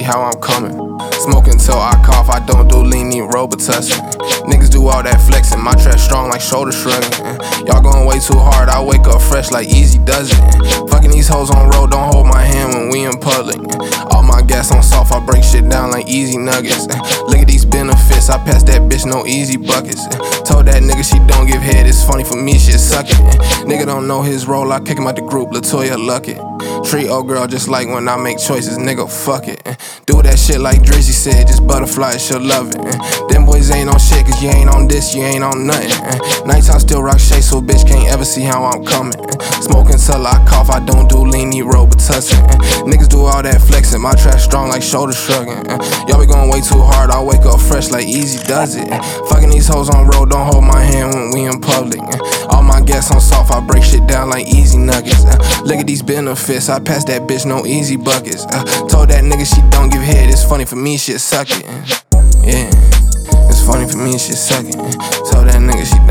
how I'm coming. Smoking till I cough, I don't do lean, need Robitussin. Niggas do all that flexing, my trap strong like shoulder shrugging. Y'all going way too hard, I wake up fresh like Easy does it. Fucking these hoes on road, don't hold my hand when we in public. All my gas on soft, I break shit down like easy nuggets. Look at these benefits, I pass that bitch no easy buckets. Told that nigga she don't give head, it's funny for me, shit suckin'. Nigga don't know his role, I kick him out the group, Latoya Luckett. Treat old girl just like when I make choices, nigga, fuck it. Do that shit like Drizzy said, just butterfly, she'll love it. Them boys ain't on shit, cause you ain't on this, you ain't on nothing. Nighttime still rock shade, so bitch can't ever see how I'm coming. Smoking till I cough, I don't do lean, need Robitussin. Niggas do all that flexing, my trap strong like shoulder shrugging. Y'all be going way too hard, I wake up fresh like Easy does it. Fucking these hoes on road, don't hold my hand when we in public. All my gas on soft, I break shit down like easy nuggets. Look at these benefits, I pass that bitch no easy buckets. Told that nigga she don't give head, it's funny for me, shit suckin'. Yeah, it's funny for me, shit suckin'. Told that nigga she